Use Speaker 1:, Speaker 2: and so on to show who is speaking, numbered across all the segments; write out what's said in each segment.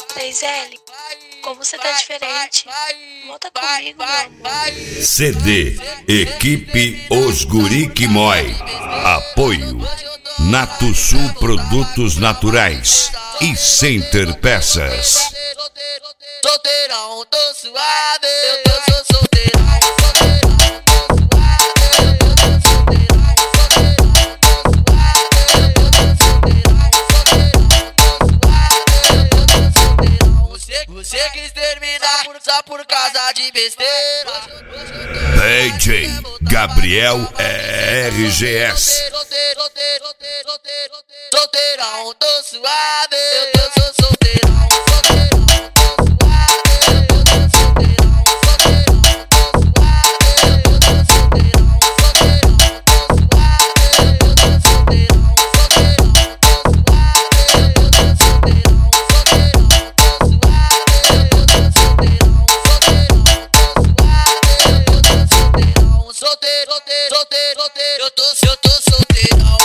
Speaker 1: 3L, como você tá diferente. Volta comigo, meu amor.
Speaker 2: CD Equipe Os Guri que Mói. Apoio Nato Sul Produtos Naturais e Center Peças.
Speaker 3: Solteirão, tô suave, eu tô solteirão. Você quis terminar só por causa de besteira.
Speaker 2: DJ Gabriel RGS.
Speaker 3: Solteirão, tô suave, eu tô solteirão. Eu tô solteirão.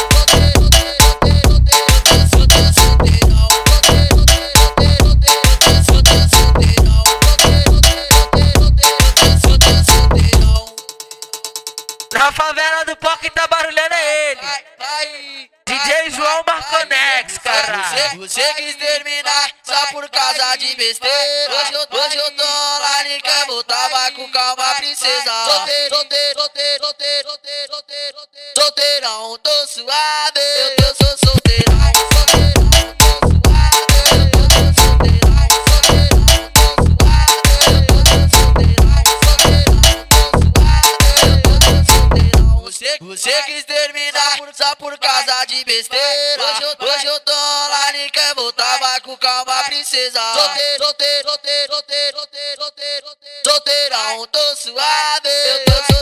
Speaker 4: Na favela do Pó, quem tá barulhando é ele. DJ João Marconex, caralho.
Speaker 3: Você quis terminar só por causa de besteira. Hoje eu tô online, quer voltar, vai com calma, princesa. Solteirão, tô suave, eu tô solteirão. Você quis terminar só por causa de besteira. Hoje eu tô online, quer voltar, vai com calma, princesa. Solteirão, tô suave, eu tô